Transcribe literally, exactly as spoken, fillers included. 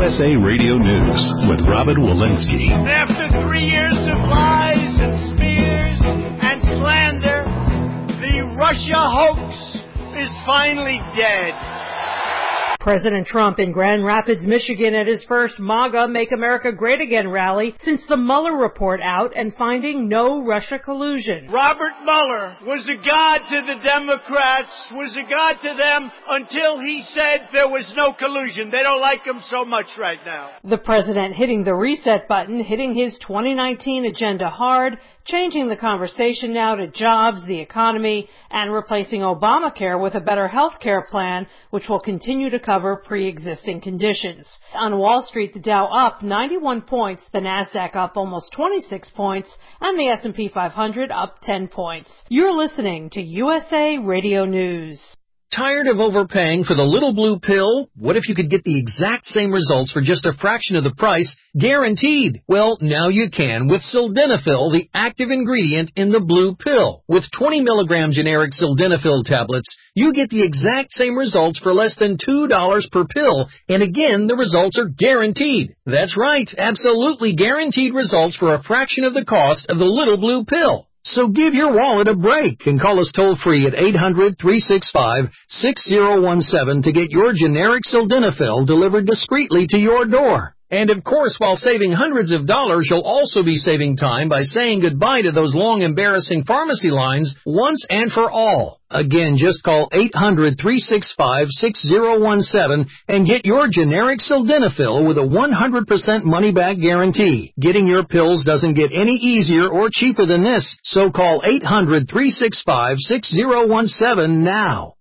S A Radio News with Robert Walensky. After three years of lies and smears and slander, the Russia hoax is finally dead. President Trump in Grand Rapids, Michigan at his first MAGA Make America Great Again rally since the Mueller report out and finding no Russia collusion. Robert Mueller was a god to the Democrats, was a god to them until he said there was no collusion. They don't like him so much right now. The president hitting the reset button, hitting his twenty nineteen agenda hard, changing the conversation now to jobs, the economy, and replacing Obamacare with a better health care plan, which will continue to cover pre-existing conditions. On Wall Street, the Dow up ninety-one points, the Nasdaq up almost twenty-six points, and the S and P five hundred up ten points. You're listening to U S A Radio News. Tired of overpaying for the little blue pill? What if you could get the exact same results for just a fraction of the price, guaranteed? Well, now you can with Sildenafil, the active ingredient in the blue pill. With twenty milligram generic Sildenafil tablets, you get the exact same results for less than two dollars per pill, and again, the results are guaranteed. That's right, absolutely guaranteed results for a fraction of the cost of the little blue pill. So give your wallet a break and call us toll-free at eight hundred, three six five, six zero one seven to get your generic Sildenafil delivered discreetly to your door. And of course, while saving hundreds of dollars, you'll also be saving time by saying goodbye to those long, embarrassing pharmacy lines once and for all. Again, just call eight hundred, three six five, six zero one seven and get your generic Sildenafil with a one hundred percent money-back guarantee. Getting your pills doesn't get any easier or cheaper than this, so call eight hundred, three six five, six zero one seven now.